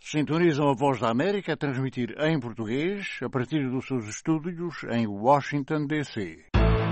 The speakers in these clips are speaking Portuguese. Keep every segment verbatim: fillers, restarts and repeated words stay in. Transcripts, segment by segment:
Sintonizam a Voz da América a transmitir em português a partir dos seus estúdios em Washington, D C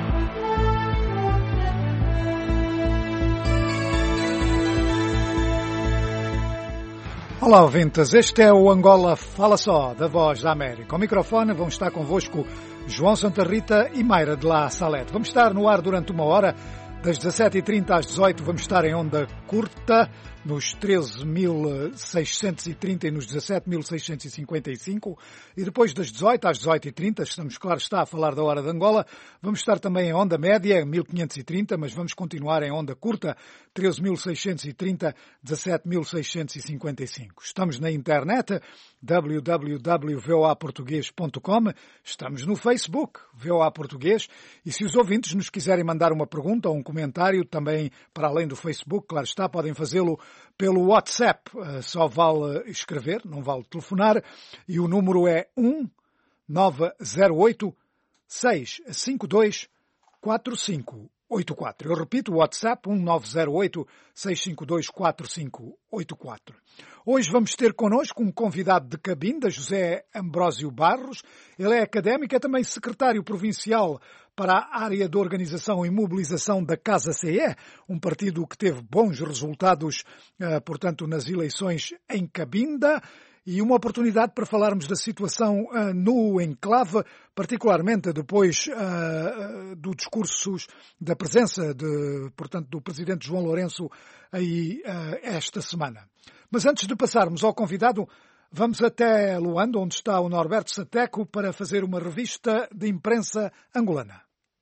Olá, ouvintes. Este é o Angola Fala Só, da Voz da América. Ao microfone vão estar convosco João Santa Rita e Mayra de La Salete. Vamos estar no ar durante uma hora, das dezassete e trinta às dezoito. Vamos estar em onda curta, nos treze mil seiscentos e trinta e nos dezassete mil seiscentos e cinquenta e cinco. E depois das dezoito às dezoito e trinta, estamos, claro está, a falar da hora de Angola, vamos estar também em onda média, mil quinhentos e trinta, mas vamos continuar em onda curta, treze mil seiscentos e trinta, dezassete mil seiscentos e cinquenta e cinco. Estamos na internet, w w w ponto v o a português ponto com. Estamos no Facebook, V O A Português. E se os ouvintes nos quiserem mandar uma pergunta ou um comentário, também para além do Facebook, claro está, podem fazê-lo pelo WhatsApp. Só vale escrever, não vale telefonar. E o número é um nove zero oito, seis cinco dois, quatro cinco oito quatro. Eu repito, o WhatsApp um nove zero oito, seis cinco dois, quatro cinco oito quatro. Hoje vamos ter connosco um convidado de cabinda, José Ambrósio Barros. Ele é académico, é também secretário provincial para a área de organização e mobilização da Casa C E, um partido que teve bons resultados, portanto, nas eleições em Cabinda. E uma oportunidade para falarmos da situação uh, no enclave, particularmente depois uh, do discurso, da presença de, portanto, do presidente João Lourenço aí uh, esta semana. Mas antes de passarmos ao convidado, vamos até Luanda, onde está o Norberto Sateco, para fazer uma revista de imprensa angolana.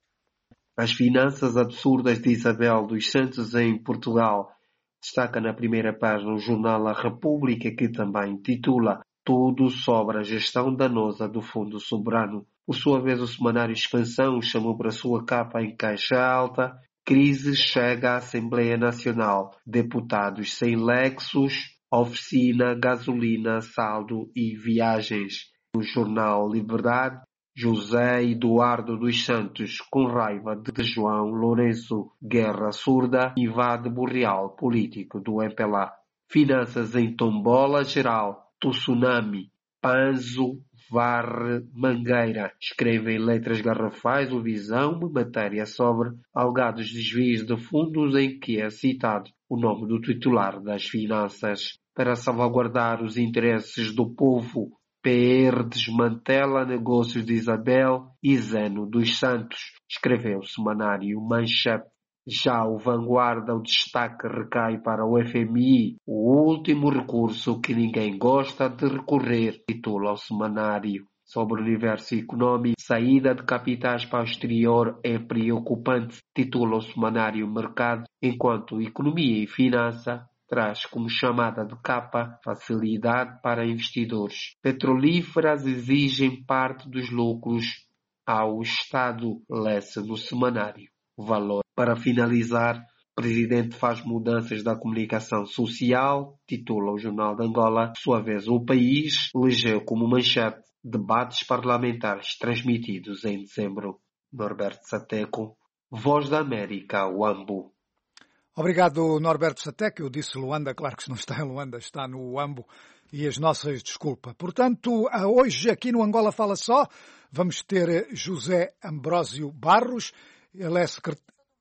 As finanças absurdas de Isabel dos Santos em Portugal. Destaca na primeira página o jornal A República, que também titula Tudo sobre a gestão danosa do Fundo Soberano. Por sua vez, o semanário Expansão chamou para sua capa em caixa alta Crise chega à Assembleia Nacional. Deputados sem Lexus, oficina, gasolina, saldo e viagens. No jornal Liberdade, José Eduardo dos Santos, com raiva de João Lourenço, guerra surda, invade Boreal político do M P L A. Finanças em tombola geral, tsunami, Panzo, varre, Mangueira. Escreve em letras garrafais o Visão, uma matéria sobre alegados desvios de fundos em que é citado o nome do titular das finanças. Para salvaguardar os interesses do povo, P R desmantela negócios de Isabel e Zeno dos Santos, escreveu o semanário Manchete. Já o Vanguarda, o destaque recai para o F M I, o último recurso que ninguém gosta de recorrer, titula o semanário. Sobre o universo económico, saída de capitais para o exterior é preocupante, titula o semanário Mercado, enquanto economia e finança traz como chamada de capa facilidade para investidores. Petrolíferas exigem parte dos lucros ao Estado, lê-se no semanário. Valor. Para finalizar, o presidente faz mudanças da comunicação social, titula o Jornal de Angola. Por sua vez, o país elegeu como manchete debates parlamentares transmitidos em dezembro. Norberto Sateco, Voz da América, Uambo. Obrigado, Norberto Sateco. Eu disse Luanda, claro que se não está em Luanda, está no Uambo, e as nossas desculpas. Portanto, hoje aqui no Angola Fala Só, vamos ter José Ambrósio Barros. Ele é, secret...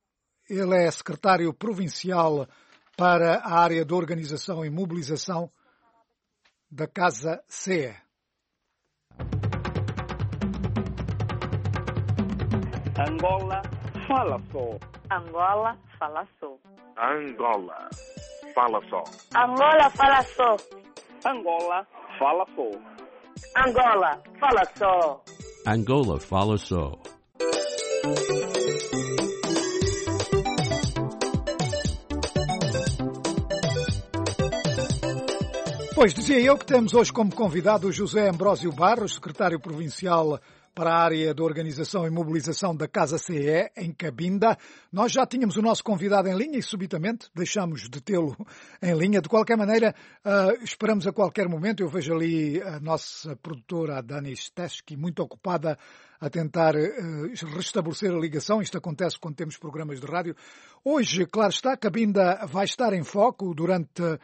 Ele é secretário provincial para a área de organização e mobilização da Casa C E. Angola Fala Só. Angola Fala Só. Angola Fala Só. Angola Fala Só. Angola Fala Só. Angola Fala Só. Angola Fala Só. Pois, dizia eu que temos hoje como convidado o José Ambrósio Barros, secretário provincial para a área de organização e mobilização da Casa C E, em Cabinda. Nós já tínhamos o nosso convidado em linha e, subitamente, deixamos de tê-lo em linha. De qualquer maneira, uh, esperamos a qualquer momento. Eu vejo ali a nossa produtora, a Dani Steski, muito ocupada a tentar uh, restabelecer a ligação. Isto acontece quando temos programas de rádio. Hoje, claro está, Cabinda vai estar em foco durante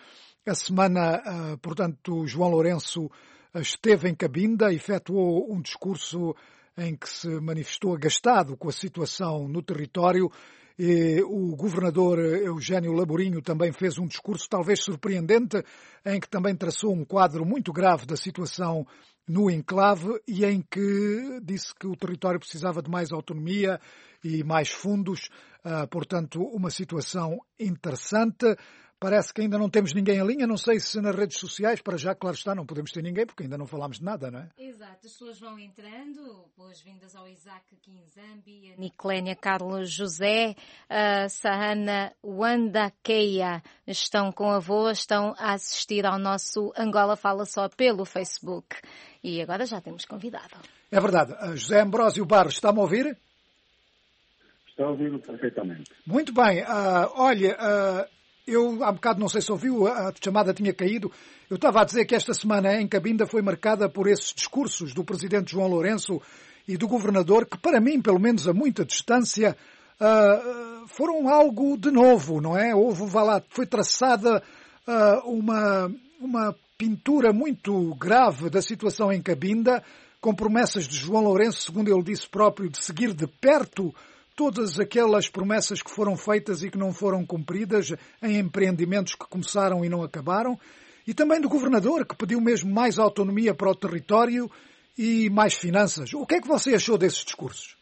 A semana, portanto, João Lourenço esteve em Cabinda, efetuou um discurso em que se manifestou agastado com a situação no território. E o governador Eugénio Laborinho também fez um discurso talvez surpreendente, em que também traçou um quadro muito grave da situação no enclave e em que disse que o território precisava de mais autonomia e mais fundos. Uh, portanto, uma situação interessante. Parece que ainda não temos ninguém em linha. Não sei se nas redes sociais, para já, claro está, não podemos ter ninguém, porque ainda não falámos de nada, não é? Exato. As pessoas vão entrando. Boas-vindas ao Isaac Kinzambi, a Niclénia Carlos José, a Sahana Wandakeia. Estão com a avó, estão a assistir ao nosso Angola Fala Só pelo Facebook. E agora já temos convidado. É verdade. José Ambrósio Barros, está-me a ouvir? Estou a ouvir perfeitamente. Muito bem. Uh, olha... Uh... Eu, há bocado, não sei se ouviu, a chamada tinha caído. Eu estava a dizer que esta semana em Cabinda foi marcada por esses discursos do presidente João Lourenço e do governador, que para mim, pelo menos a muita distância, uh, foram algo de novo, não é? Houve, vá lá, foi traçada uh, uma, uma pintura muito grave da situação em Cabinda, com promessas de João Lourenço, segundo ele disse próprio, de seguir de perto todas aquelas promessas que foram feitas e que não foram cumpridas em empreendimentos que começaram e não acabaram, e também do governador, que pediu mesmo mais autonomia para o território e mais finanças. O que é que você achou desses discursos?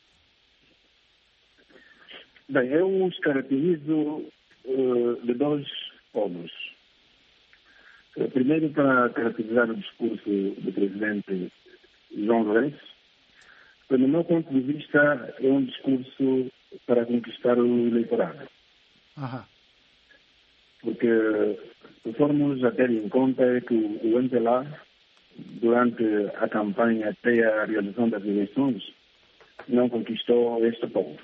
Bem, eu os caracterizo uh, de dois modos. Uh, primeiro, para caracterizar o discurso do presidente João Lourenço, no meu ponto de vista, é um discurso para conquistar o eleitorado. Aham. Porque, se formos a ter em conta que o M P L A, durante a campanha até a realização das eleições, não conquistou este povo.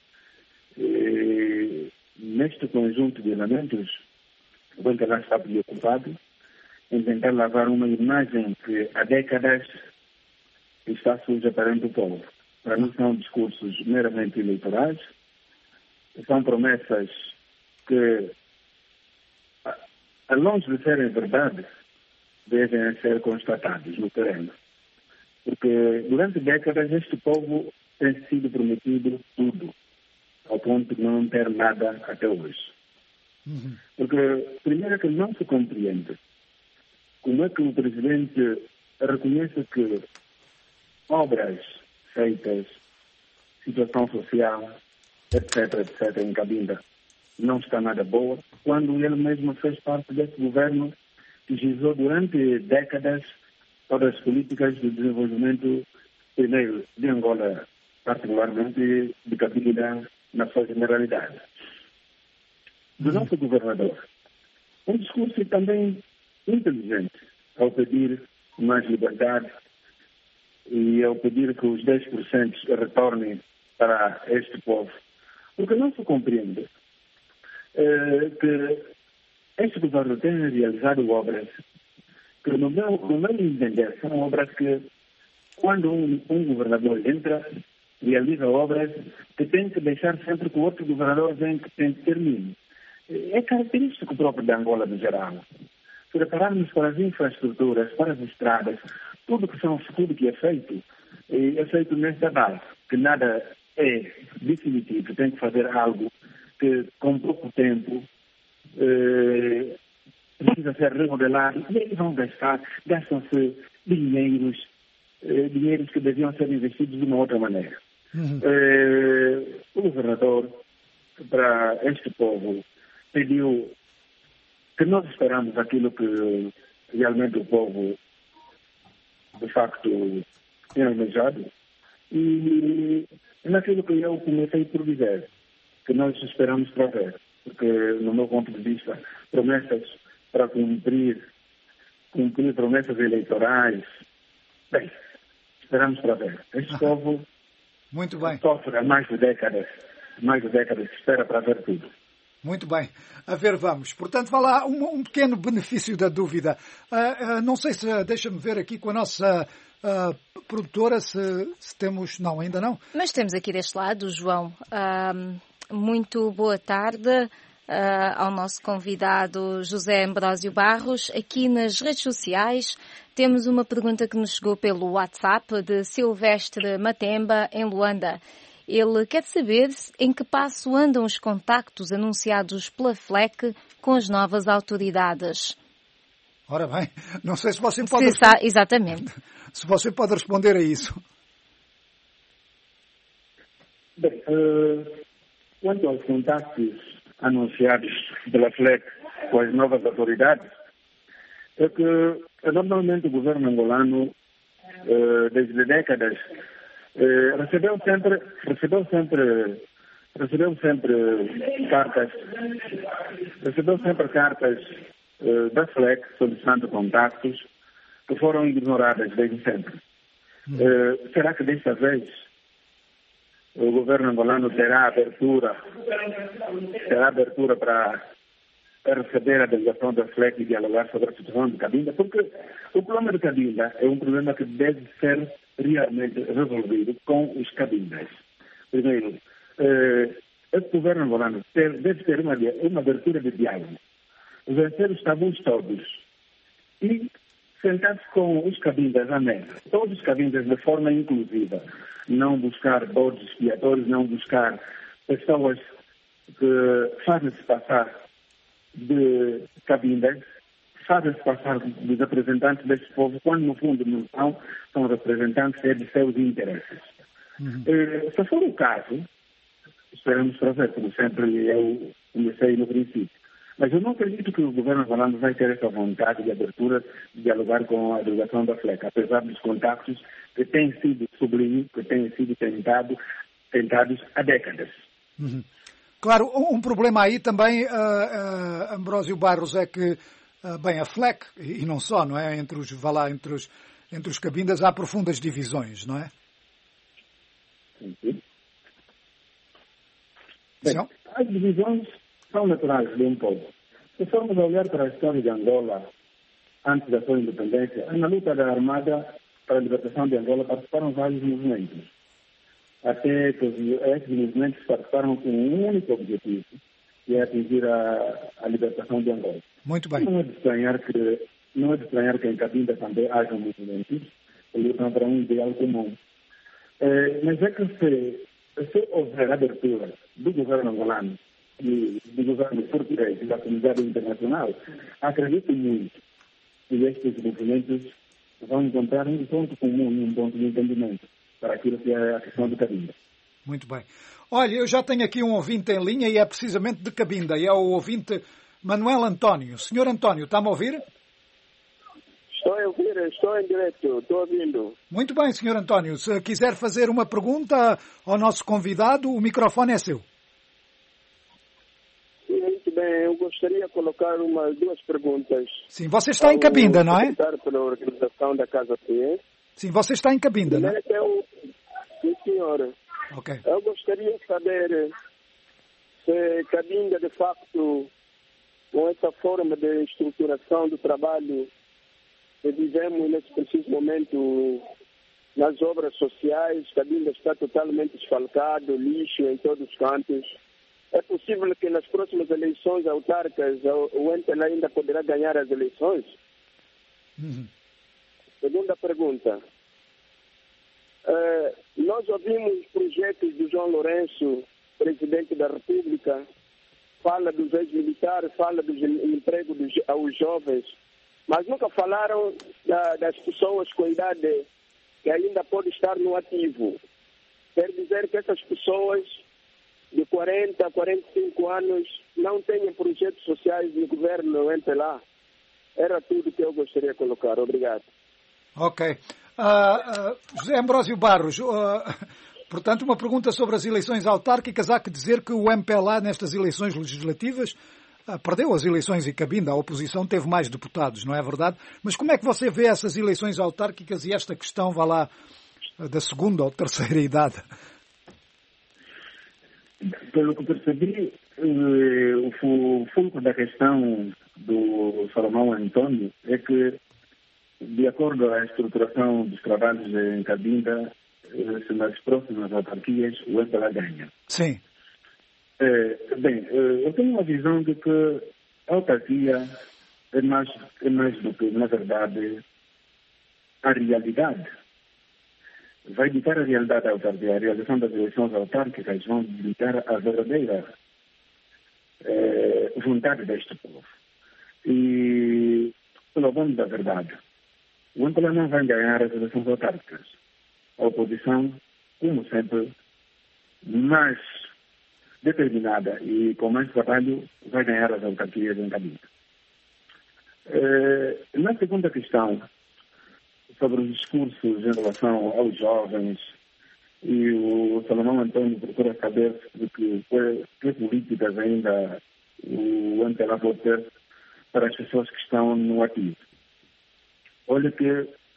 E, neste conjunto de elementos, o M P L A está preocupado em tentar lavar uma imagem que há décadas está suja perante o povo. Para mim são discursos meramente eleitorais, são promessas que, a longe de serem verdade, devem ser constatadas no terreno. Porque durante décadas este povo tem sido prometido tudo, ao ponto de não ter nada até hoje. Uhum. Porque, primeiro, que não se compreende como é que o presidente reconhece que obras feitas, situação social, etc, etc, em Cabinda, não está nada boa, quando ele mesmo fez parte desse governo que gizou durante décadas todas as políticas de desenvolvimento, primeiro, de Angola, particularmente de Cabinda, na sua generalidade. Do nosso governador, um discurso também inteligente ao pedir mais liberdade e ao pedir que os dez por cento retornem para este povo. Porque não se compreende eh, que este governo tem realizado obras que, no meu, no meu entender, são obras que, quando um, um governador entra, realiza obras que tem que deixar sempre que o outro governador vem que tem que termine. É característico próprio da Angola no geral. Se repararmos para as infraestruturas, para as estradas, tudo que, são, tudo que é feito, é feito nesta base, que nada é definitivo, tem que fazer algo que com pouco tempo eh, precisa ser remodelado, e eles vão gastar, gastam-se dinheiros, eh, dinheiros que deviam ser investidos de uma outra maneira. Uhum. Eh, o governador, para este povo, pediu que nós esperamos aquilo que realmente o povo de facto tem almejado, e naquilo que eu comecei por dizer, que nós esperamos para ver, porque no meu ponto de vista, promessas para cumprir, cumprir promessas eleitorais, bem, esperamos para ver. Este ah, povo muito bem. Sofre há mais de décadas, mais de décadas, espera para ver tudo. Muito bem. A ver, vamos. Portanto, vá lá um, um pequeno benefício da dúvida. Uh, uh, não sei se, deixa-me ver aqui com a nossa uh, produtora, se, se temos... Não, ainda não. Mas temos aqui deste lado, João. Uh, muito boa tarde. uh, ao nosso convidado José Ambrósio Barros. Aqui nas redes sociais temos uma pergunta que nos chegou pelo WhatsApp de Silvestre Matemba, em Luanda. Ele quer saber em que passo andam os contactos anunciados pela F L E C com as novas autoridades. Ora bem, não sei se você pode... Se está, exatamente. Se você pode responder a isso. Bem, uh, quanto aos contactos anunciados pela F L E C com as novas autoridades, é que normalmente o governo angolano, uh, desde décadas, uh, recebeu sempre, recebeu sempre, recebeu sempre cartas, recebeu sempre cartas uh, da F L E C solicitando contactos que foram ignoradas desde sempre. Hum. Uh, será que desta vez o governo angolano terá abertura, terá abertura para receber a delegação da F L E C e dialogar sobre a situação de Cabinda? Porque o problema de Cabinda é um problema que deve ser realmente resolvido com os cabindas. Primeiro, eh, esse governo angolano ter, deve ter uma, uma abertura de diálogo, vencer os tabus todos e sentar-se com os cabindas à mesa, todos os cabindas de forma inclusiva, não buscar bodes expiatórios, não buscar pessoas que fazem-se passar de cabindas, fazem-se passar dos representantes deste povo, quando no fundo não são, são representantes de seus interesses. Uhum. Eh, se for o caso, esperamos fazer, como sempre eu comecei no princípio. Mas eu não acredito que o governo angolano vai ter essa vontade de abertura de dialogar com a delegação da F L E C, apesar dos contactos que têm sido, sublinho, que têm sido tentado, tentados há décadas. Uhum. Claro, um problema aí também, uh, uh, Ambrósio Barros, é que, uh, bem, a F L E C, e não só, não é? Entre os, vá lá, entre os, entre os cabindas há profundas divisões, não é? Sim, sim. Bem, as divisões são naturais de um povo. Se formos a olhar para a história de Angola, antes da sua independência, na luta da Armada para a libertação de Angola participaram vários movimentos. Até que esses movimentos participaram com um único objetivo, que é atingir a, a libertação de Angola. Muito bem. Não é de estranhar que, não é de estranhar que em Cabinda também haja movimentos que lutam para um ideal comum. É, mas é que se, se houver abertura do governo angolano e do governo português e da comunidade internacional, acredito muito que estes movimentos vão encontrar um ponto comum e um ponto de entendimento para aquilo que é a questão de Cabinda. Muito bem. Olha, eu já tenho aqui um ouvinte em linha e é precisamente de Cabinda, e é o ouvinte Manuel António. Senhor António, está-me a ouvir? Estou a ouvir, estou em direto, estou ouvindo. Muito bem, senhor António. Se quiser fazer uma pergunta ao nosso convidado, o microfone é seu. Muito bem, eu gostaria de colocar umas duas perguntas. Sim, você está em Cabinda, não é? Pela organização da Casa P. Sim, você está em Cabinda, não é? Eu, sim, senhora. Okay. Eu gostaria de saber se Cabinda, de facto, com essa forma de estruturação do trabalho que vivemos nesse preciso momento nas obras sociais, Cabinda está totalmente desfalcado, lixo em todos os cantos. É possível que nas próximas eleições autárquicas o M P L A ainda poderá ganhar as eleições? Uhum. Segunda pergunta. Uh, nós ouvimos projetos do João Lourenço, presidente da República, fala dos ex-militares, fala dos empregos dos, aos jovens, mas nunca falaram da, das pessoas com idade que ainda podem estar no ativo. Quer dizer que essas pessoas de quarenta a quarenta e cinco anos não têm projetos sociais no governo M P L A. Era tudo que eu gostaria de colocar. Obrigado. Ok. Uh, uh, José Ambrósio Barros, uh, portanto, uma pergunta sobre as eleições autárquicas. Há que dizer que o M P L A, nestas eleições legislativas, uh, perdeu as eleições em Cabinda. A oposição teve mais deputados, não é verdade? Mas como é que você vê essas eleições autárquicas e esta questão, vá lá, uh, da segunda ou terceira idade? Pelo que percebi, o foco da questão do Salomão Antônio é que, de acordo à estruturação dos trabalhos em Cabinda, nas próximas autarquias o M P L A ganha. Sim. É, bem, eu tenho uma visão de que a autarquia é mais, é mais do que, na verdade, a realidade. Vai ditar a realidade da autarquia. A realização das eleições autárquicas vão ditar a verdadeira é, vontade deste povo. E, pelo bom da verdade, o Angola não vai ganhar as eleições autárquicas. A oposição, como sempre, mais determinada e com mais trabalho, vai ganhar as autarquias em Cabinda. É, na segunda questão, sobre os discursos em relação aos jovens, e o Salomão Antônio procura saber de que, que políticas ainda o Antela pode ter para as pessoas que estão no ativo. Olha que,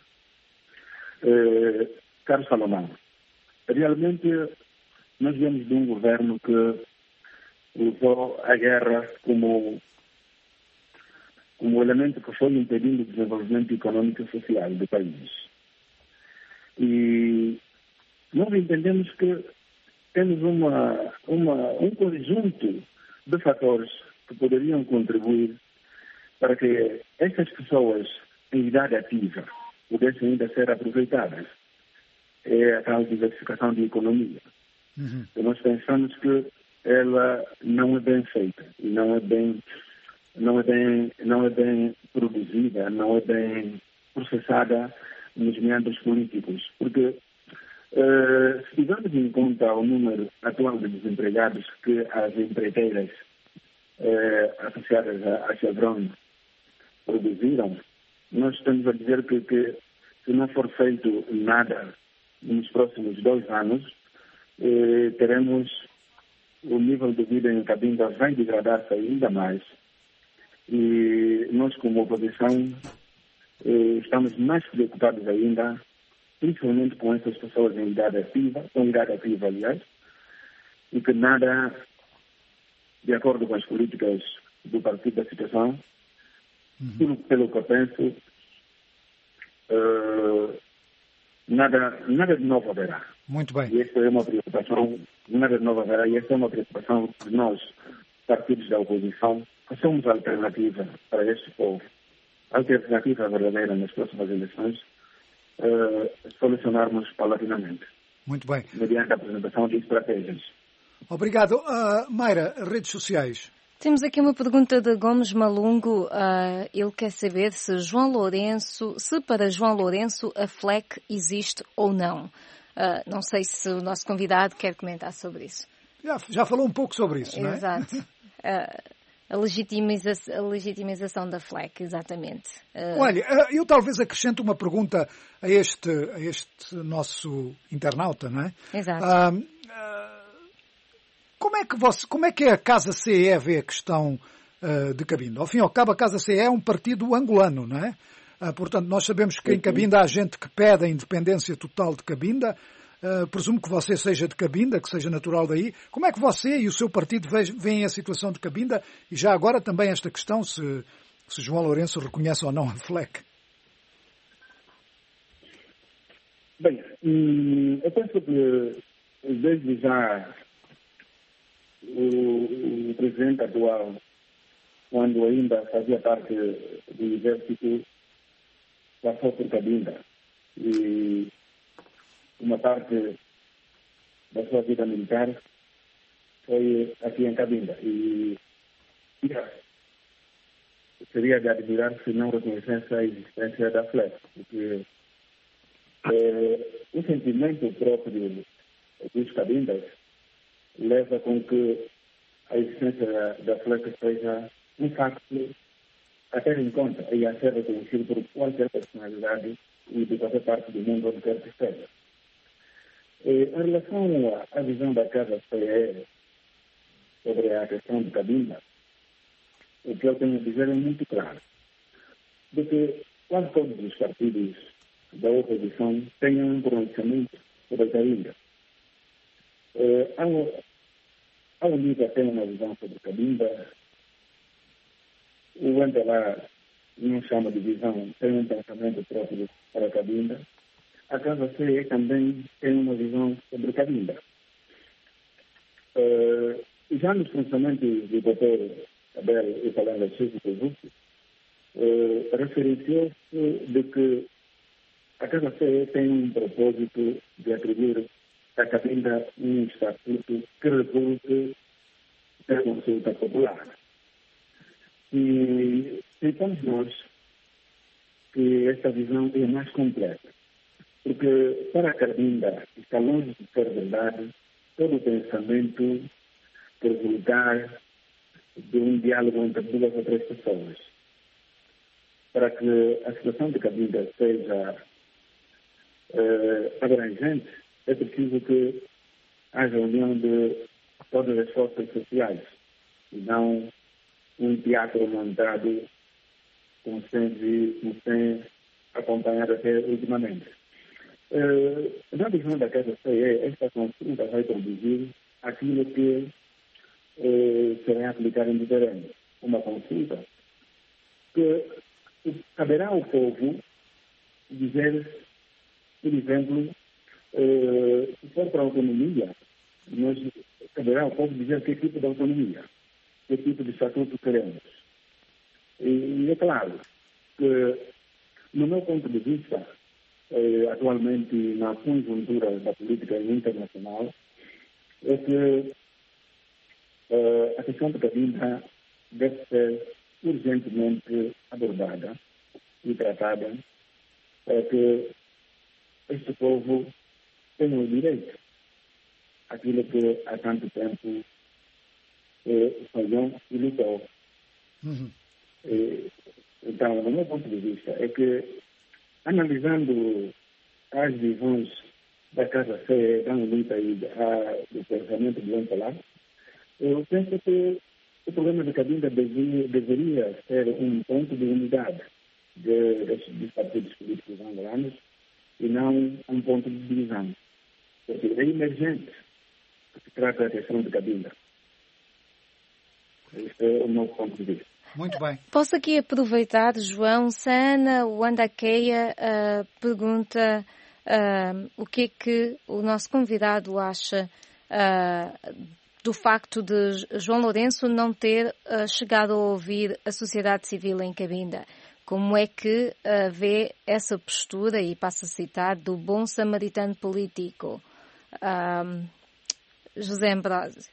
eh, Carlos Salomão, realmente nós viemos de um governo que usou a guerra como, como elemento que foi impedindo o desenvolvimento econômico e social do país. E nós entendemos que temos uma, uma, um conjunto de fatores que poderiam contribuir para que essas pessoas em idade ativa pudessem ainda ser aproveitadas. É a tal diversificação de economia. Uhum. E nós pensamos que ela não é bem feita, e não é bem, não é bem, não é bem produzida, não é bem processada nos meandros políticos. Porque uh, se tivermos em conta o número atual de desempregados que as empreiteiras uh, associadas à Chevron produziram, nós estamos a dizer que, que se não for feito nada nos próximos dois anos, eh, teremos o nível de vida em Cabinda vai degradar-se ainda mais. E nós, como oposição, eh, estamos mais preocupados ainda, principalmente com essas pessoas em idade ativa, com idade ativa, aliás, e que nada, de acordo com as políticas do Partido da Situação, uhum. pelo, pelo que eu penso, uh, nada, nada de novo haverá. Muito bem. E essa é uma preocupação, nada de novo haverá, e essa é uma preocupação de nós, partidos da oposição, que somos alternativa para este povo, alternativa verdadeira nas próximas eleições, uh, solucionarmos paulatinamente. Muito bem. Mediante a apresentação de estratégias. Obrigado. Uh, Mayra, redes sociais. Temos aqui uma pergunta de Gomes Malungo. Uh, ele quer saber se João Lourenço, se para João Lourenço a F L E C existe ou não. Uh, não sei se o nosso convidado quer comentar sobre isso. Já, já falou um pouco sobre isso, não é? Exato. Uh, a, legitimiza- a legitimização da F L E C, exatamente. Uh... Olha, eu talvez acrescento uma pergunta a este, a este nosso internauta, não é? Exato. Uh, uh, Como é, que você, como é que a Casa C E vê a questão uh, de Cabinda? Ao fim e ao cabo, a Casa C E é um partido angolano, não é? Uh, portanto, nós sabemos que em Cabinda há gente que pede a independência total de Cabinda. Uh, presumo que você seja de Cabinda, que seja natural daí. Como é que você e o seu partido veem a situação de Cabinda? E já agora também esta questão, se, se João Lourenço reconhece ou não a F L E C. Bem, hum, eu penso que desde já O, o presidente atual, quando ainda fazia parte do exército, passou por Cabinda e uma parte da sua vida militar foi aqui em Cabinda. E seria de admirar se não reconhecesse a existência da F L E C, porque é, o sentimento próprio dos Cabindas leva com que a existência da, da F L E C seja um facto a ter em conta e a ser reconhecido por qualquer personalidade e de qualquer parte do mundo onde quer que esteja. E, em relação à, à visão da Casa C E sobre a questão de Cabinda, o que eu tenho a dizer é muito claro, de que quase todos os partidos da oposição têm um pronunciamento sobre Cabinda. É, a Unida tem uma visão sobre Cabinda, o Antela não chama de visão, tem um pensamento próprio para Cabinda. A Casa C E também tem uma visão sobre Cabinda. Uh, já nos pensamentos do doutor Abel e falando sobre o produto, eh, referenciou-se de que a Casa C E tem um propósito de atribuir à Cabinda um estatuto que resulte da consulta popular. E pensamos nós que esta visão é mais completa, porque para a Cabinda está longe de ser verdade todo o pensamento que resultar de um diálogo entre duas ou três pessoas. Para que a situação de Cabinda seja eh, abrangente, é preciso que haja união de todas as forças sociais, e não um teatro montado como sem, como sem acompanhar até ultimamente. Uh, na visão da Casa C E, esta consulta vai produzir aquilo que uh, será aplicado no terreno. Uma consulta que caberá ao povo dizer, por exemplo, uh, se for para a autonomia, nós, caberá ao povo dizer que tipo de autonomia, que tipo de estatuto queremos. E, e é claro que, no meu ponto de vista, eh, atualmente na conjuntura da política internacional, é que eh, a questão da Cabinda deve ser urgentemente abordada e tratada para que este povo tenha o direito àquilo que há tanto tempo eh, falhou e lutou. Uhum. Eh, então, no meu ponto de vista, é que, analisando as visões da Casa C E, da luta e da, do pensamento do Lampelar, eu penso que o problema da Cabinda deveria, deveria ser um ponto de unidade de, de, dos partidos políticos angolanos e não um ponto de divisão. Porque é emergente que se trata da questão de Cabinda. Este é o meu ponto de vista. Muito bem. Posso aqui aproveitar, João, Sana Wandakeia uh, pergunta uh, o que é que o nosso convidado acha uh, do facto de João Lourenço não ter uh, chegado a ouvir a sociedade civil em Cabinda. Como é que uh, vê essa postura, e passo a citar, do bom samaritano político? Uh, José Ambrósio.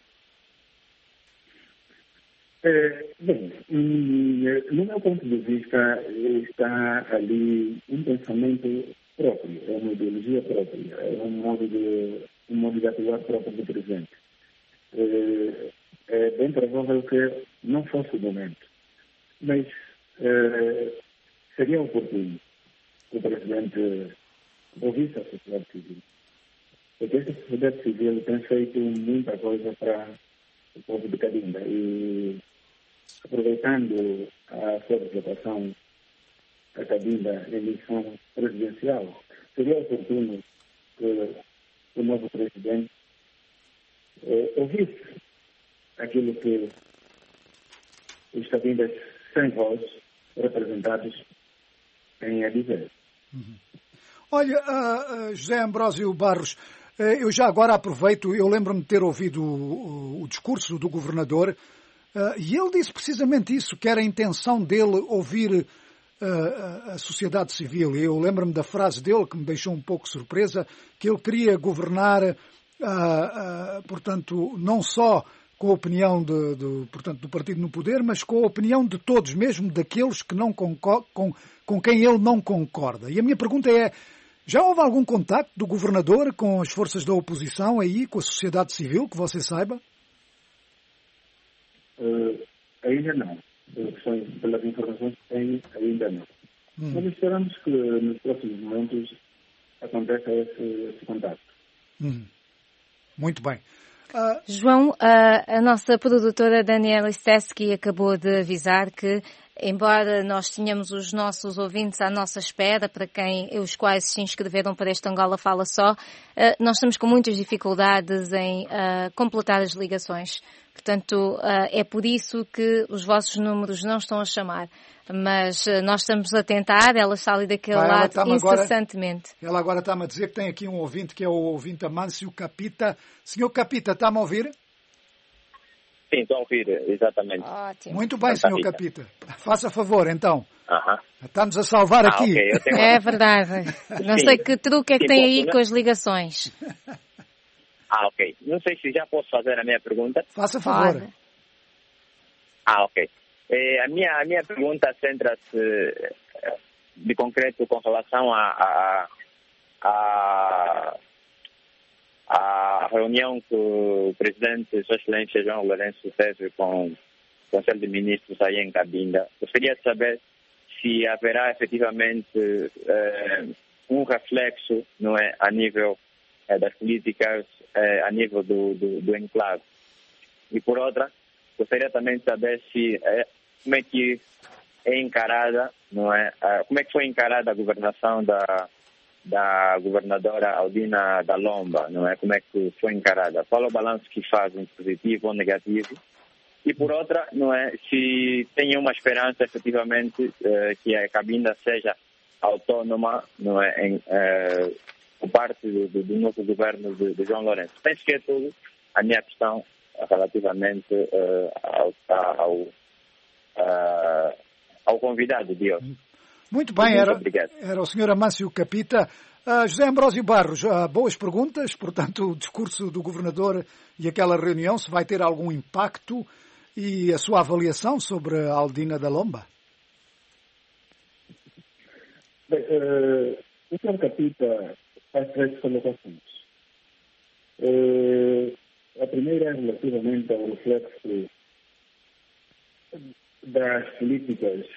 É, bem, no meu ponto de vista, está ali um pensamento próprio, é uma ideologia própria, é um modo de, um modo de atuar próprio do presidente. É, é bem provável que não fosse o momento, mas é, seria oportuno que o presidente ouvisse a sociedade civil, porque essa sociedade civil tem feito muita coisa para o povo de Cabinda e, aproveitando a sua votação a Cabinda em eleição presidencial, seria oportuno que o novo presidente eh, ouvisse aquilo que os Cabindas sem voz representados têm a dizer. Uhum. Olha, uh, uh, José Ambrósio Barros, uh, eu já agora aproveito, eu lembro-me de ter ouvido o, o, o discurso do governador. Uh, e ele disse precisamente isso, que era a intenção dele ouvir uh, a, a sociedade civil. Eu lembro-me da frase dele, que me deixou um pouco surpresa, que ele queria governar, uh, uh, portanto, não só com a opinião de, de, portanto, do partido no poder, mas com a opinião de todos, mesmo daqueles que não concor- com, com quem ele não concorda. E a minha pergunta é, já houve algum contacto do governador com as forças da oposição aí, com a sociedade civil, que você saiba? Uh, ainda não. Uh, pelas informações que tenho, ainda não. Hum. Mas esperamos que nos próximos momentos aconteça esse, esse contato. Hum. Muito bem. Uh... João, a, a nossa produtora Daniela Steski acabou de avisar que, embora nós tenhamos os nossos ouvintes à nossa espera, para quem, os quais se inscreveram para este Angola Fala Só, uh, nós estamos com muitas dificuldades em uh, completar as ligações. Portanto, uh, é por isso que os vossos números não estão a chamar. Mas uh, nós estamos a tentar, ela está ali daquele ah, lado incessantemente. Agora, ela agora está-me a dizer que tem aqui um ouvinte, que é o ouvinte Amâncio Capita. Senhor Capita, está-me a ouvir? sim, estou a ouvir, exatamente. Ótimo. Muito bem, senhor Capita. Faça favor, então. Uh-huh. Está-nos a salvar ah, aqui. Okay, tenho... É verdade. Não sim. sei que truque é que sim, tem aí posso, com as ligações. Ah, ok. Não sei se já posso fazer a minha pergunta. Faça favor. Pode. Ah, ok. Eh, a, minha, a minha pergunta centra-se eh, de concreto com relação a, a, a, a reunião que o presidente, Sua Excelência João Lourenço, teve com o Conselho de Ministros aí em Cabinda. Gostaria de saber se haverá efetivamente eh, um reflexo, não é, a nível eh, das políticas, eh, a nível do, do, do enclave. E por outra, gostaria também de saber se eh, como é que é encarada, não é? Uh, como é que foi encarada a governação da, da governadora Aldina da Lomba, não é? Como é que foi encarada? Qual é o balanço que fazem, positivo ou negativo? E por outra, não é? Se tem uma esperança efetivamente uh, que a Cabinda seja autónoma, não é? Em, uh, por parte do, do, do novo governo de, de João Lourenço. Penso que é tudo a minha questão relativamente uh, ao, ao, uh, ao convidado de hoje. Muito bem, Muito era, obrigado. era o senhor Amâncio Capita. Uh, José Ambrósio Barros, uh, boas perguntas. Portanto, o discurso do governador e aquela reunião, se vai ter algum impacto, e a sua avaliação sobre a Aldina da Lomba? Bem, uh, o senhor Capita faz três colocações. Uh, a primeira é relativamente ao reflexo das políticas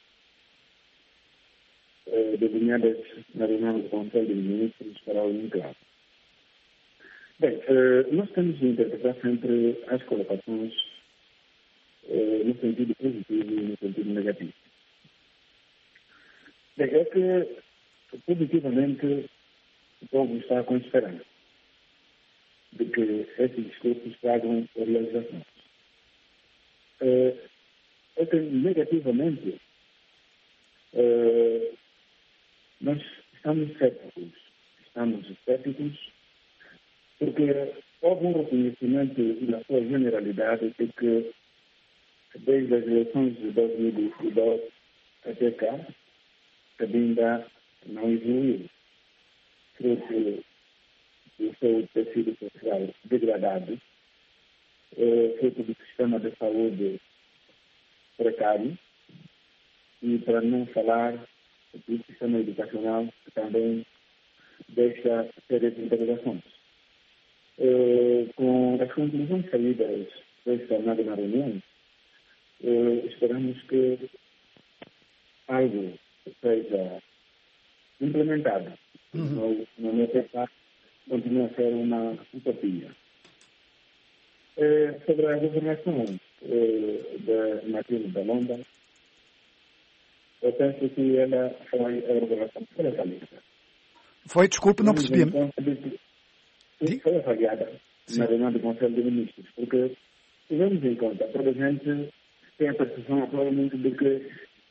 uh, desenhadas na reunião do Conselho de Ministros para o enclave. Bem, uh, nós temos de interpretar sempre as colocações uh, no sentido positivo e no sentido negativo. Bem, é que positivamente o povo está com esperança de que esses discursos tragam realizações. Uh, é que negativamente uh, nós estamos céticos. Estamos céticos porque houve um reconhecimento na sua generalidade de que desde as eleições de dois mil e dois até cá, Cabinda não evoluiu. Fruto do seu tecido social degradado, fruto do sistema de saúde precário, e para não falar do sistema educacional, que também deixa sérias interrogações. Com as conclusões saídas desta na reunião, esperamos que algo seja implementado. Uhum. No meu pensar, continua a ser uma utopia. É, sobre a governação é, da Matilde da Lomba, eu penso que ela foi a governação federalista. Foi, desculpe, não percebi. De, foi avaliada Sim. na reunião do Conselho de Ministros, porque tivemos em conta, toda a gente tem a percepção atualmente de que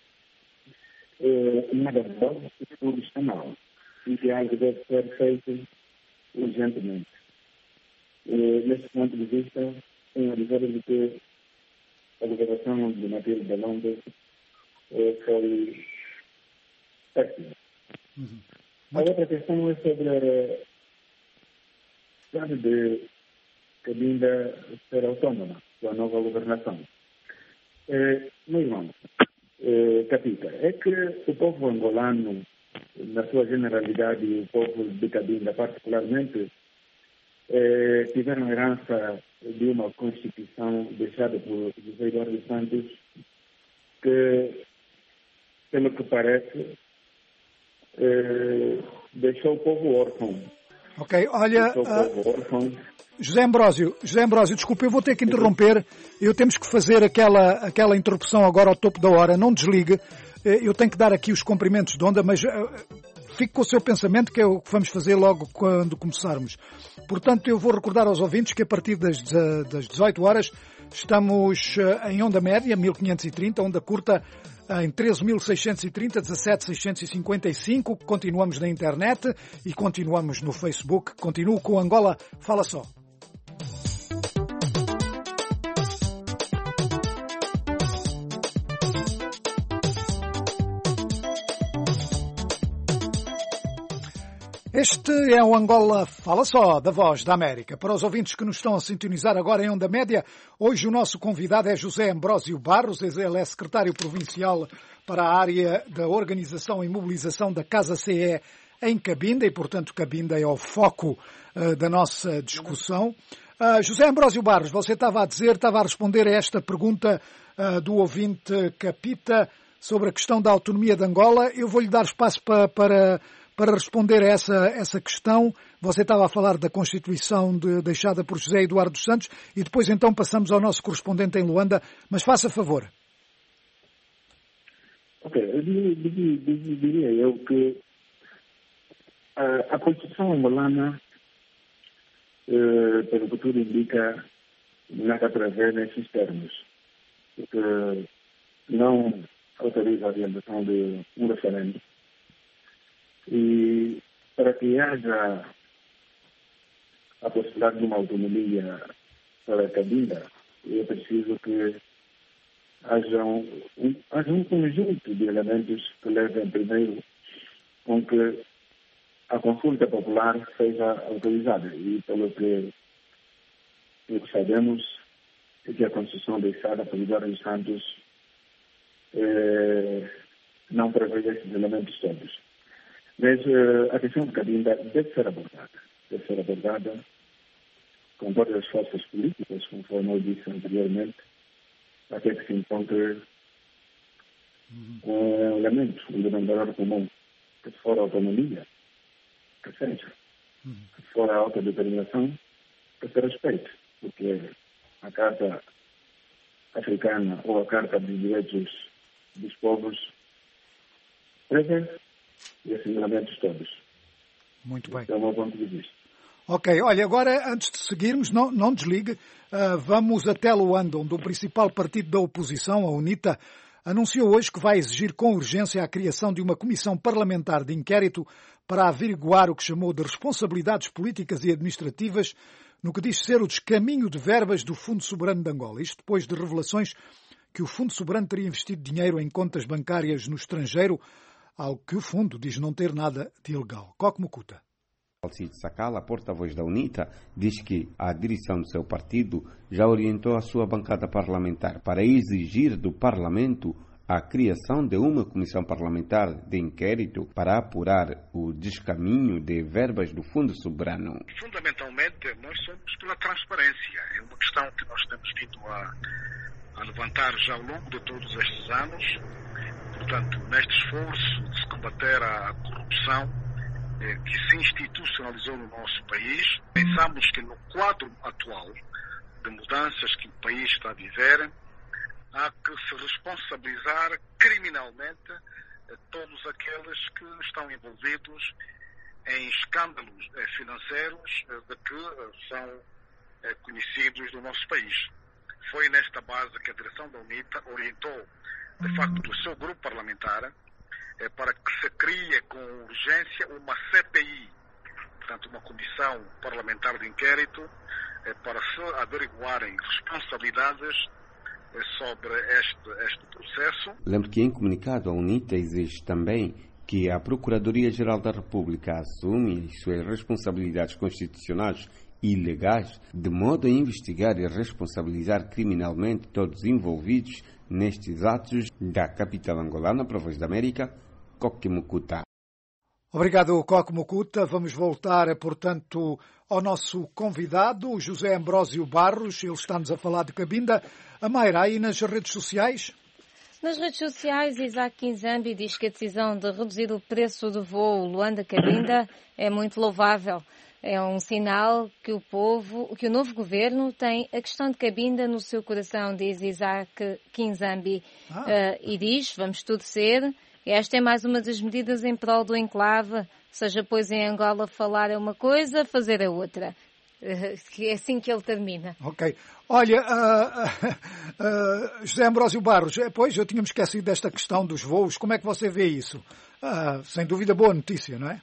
é, na verdade, tudo está mal e que algo deve ser feito urgentemente. E, neste ponto de vista, tenho a dizer de que a governação de Matilde da Lomba foi péssima. Uhum. A outra questão é sobre a necessidade de Cabinda ser autónoma com a nova governação. É, meu irmão, é, Capita, é que o povo angolano, na sua generalidade, e o povo de Cabinda particularmente, é, tiveram herança de uma Constituição deixada por José Eduardo Santos, que, pelo que parece, é, deixou o povo órfão. Ok, olha, uh, José Ambrósio, José Ambrósio, desculpe, eu vou ter que interromper, eu temos que fazer aquela, aquela interrupção agora ao topo da hora, não desligue, eu tenho que dar aqui os cumprimentos de onda, mas uh, fique com o seu pensamento, que é o que vamos fazer logo quando começarmos. Portanto, eu vou recordar aos ouvintes que a partir das, das dezoito horas estamos em onda média, mil quinhentos e trinta, onda curta em treze mil seiscentos e trinta, dezassete mil seiscentos e cinquenta e cinco. Continuamos na internet e continuamos no Facebook. Continuo com Angola Fala Só. Este é o Angola Fala Só, da Voz da América. Para os ouvintes que nos estão a sintonizar agora em Onda Média, hoje o nosso convidado é José Ambrósio Barros, ele é secretário provincial para a área da Organização e Mobilização da Casa C E em Cabinda, e portanto Cabinda é o foco uh, da nossa discussão. Uh, José Ambrósio Barros, você estava a dizer, estava a responder a esta pergunta uh, do ouvinte Capita sobre a questão da autonomia de Angola. Eu vou-lhe dar espaço para... para Para responder a essa, essa questão. Você estava a falar da Constituição de, deixada por José Eduardo dos Santos e depois então passamos ao nosso correspondente em Luanda, mas faça favor. Ok, eu diria, diria, diria eu que a, a Constituição angolana, eh, pelo que tudo indica, não dá para ver nesses termos, porque não autoriza a realização de um referendo. E para que haja a possibilidade de uma autonomia para a Cabinda, é preciso que haja um, um, haja um conjunto de elementos que levem primeiro com que a consulta popular seja autorizada. E pelo que, pelo que sabemos, é que a Constituição deixada por Eduardo dos Santos eh, não prevê esses elementos todos. Mas uh, a questão de Cabinda deve ser abordada. Deve ser abordada com todas as forças políticas, conforme eu disse anteriormente, até que se encontre um elemento, um denominador comum, que for a autonomia, que seja. Que for a autodeterminação, que se respeite. Porque a Carta Africana ou a Carta dos Direitos dos Povos prevê e esses elementos todos. Muito bem. Esse é o meu ponto de vista. Ok, olha, agora antes de seguirmos, não, não desligue, uh, vamos até Luanda, onde o principal partido da oposição, a UNITA, anunciou hoje que vai exigir com urgência a criação de uma comissão parlamentar de inquérito para averiguar o que chamou de responsabilidades políticas e administrativas no que diz ser o descaminho de verbas do Fundo Soberano de Angola. Isto depois de revelações que o Fundo Soberano teria investido dinheiro em contas bancárias no estrangeiro, algo que o fundo diz não ter nada de ilegal. Coque Mukuta. Alcide Sakala, porta-voz da UNITA, diz que a direção do seu partido já orientou a sua bancada parlamentar para exigir do Parlamento a criação de uma comissão parlamentar de inquérito para apurar o descaminho de verbas do Fundo Soberano. Fundamentalmente, nós somos pela transparência. É uma questão que nós temos vindo a, a levantar já ao longo de todos estes anos. Portanto, neste esforço de se combater a corrupção eh, que se institucionalizou no nosso país, pensamos que no quadro atual de mudanças que o país está a viver, há que se responsabilizar criminalmente eh, todos aqueles que estão envolvidos em escândalos eh, financeiros eh, de que eh, são eh, conhecidos do nosso país. Foi nesta base que a direção da UNITA orientou de facto, do seu grupo parlamentar, é, para que se crie com urgência uma C P I, portanto, uma comissão parlamentar de inquérito, é, para se averiguarem responsabilidades é, sobre este, este processo. Lembro que, em comunicado, a UNITA exige também que a Procuradoria-Geral da República assume as suas responsabilidades constitucionais e legais, de modo a investigar e responsabilizar criminalmente todos os envolvidos nestes atos. Da capital angolana, para a Voz da América, Coque Mukuta. Obrigado, Coque Mukuta. Vamos voltar, portanto, ao nosso convidado, José Ambrósio Barros. Ele está-nos a falar de Cabinda. A Mayra, aí nas redes sociais? Nas redes sociais, Isaac Kinzambi diz que a decisão de reduzir o preço do voo Luanda-Cabinda é muito louvável. É um sinal que o povo, que o novo governo tem a questão de Cabinda no seu coração, diz Isaac Kinzambi. Ah. Uh, e diz, vamos torcer, esta é mais uma das medidas em prol do enclave, seja pois em Angola falar é uma coisa, fazer é outra. Uh, é assim que ele termina. Ok. Olha, uh, uh, uh, José Ambrósio Barros, pois eu tinha me esquecido desta questão dos voos, como é que você vê isso? Uh, sem dúvida boa notícia, não é?